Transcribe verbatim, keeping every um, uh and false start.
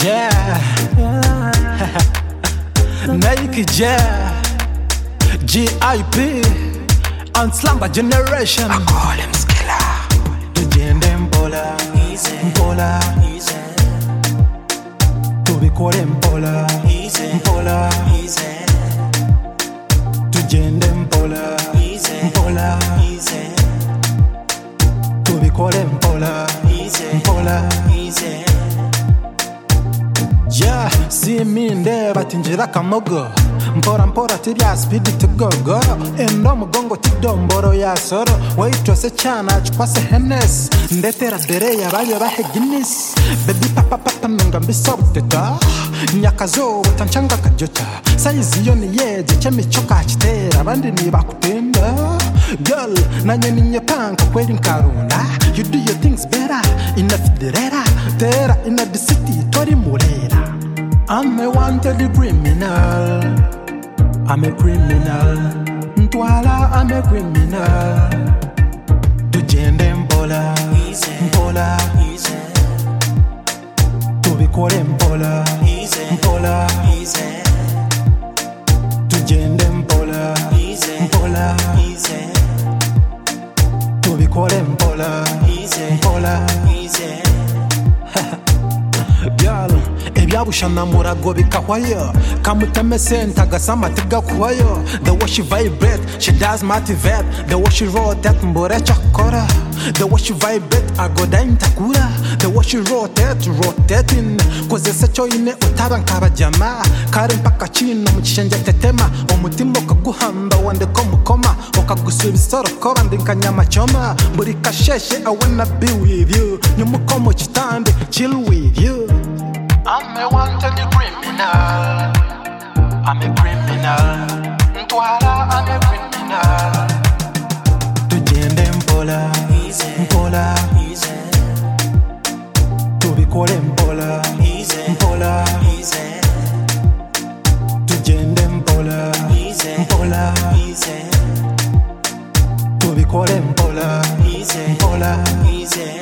Yeah, Nike yeah, G I P and Slumber Generation. I call him Skiller. Tugende mpola, mpola, tubikore mpola, mpola, tugende mpola, mpola, tubikore mpola, mpola. Yeah, see me ndeba tinjira kamogo mpora mpora tirya speed tugogo endo mugongo tidomboro ya soro waitose cyana chkwase Hennes ndetera dere yabayo bahe Guinness baby papa papa nunga mbisobuteta nyakazo tanchanga kajota size yo ni yeje chemichoka kitera abandi ni bakutemba girl nanye ninye panka kweli nkarunda you do your things better enough derera tera in the city tori murera. I'm a wanted criminal. I'm a criminal. Ntwala, I'm a criminal. Tugende mpola, mpola. Tubikore mpola, mpola. Tugende mpola, mpola. Tubikore mpola, mpola. Girl, ebyabushana murago bikahwayo kamutame senta gasama tiga kuwayo. The way she vibrate, she does motivate. The way she rotate, mbore chakora. The way she vibrate, agoda intakura. The way she rotate, rotating. Koze secho ine utabankaba jama. Kare mpaka chino mchishenje tetema. Omutima okaguhamba wande komukoma. Okagusubisoro koba ndinkanyama choma. Buri kasheshe, I wanna be with you. Nyumukomo chitande, chill with you. I'm a wanted criminal. I'm a criminal. Ntwala, I'm a criminal. Tugende mpola, mpola. Tubikore mpola, mpola. Tugende mpola, mpola. Tubikore mpola, mpola.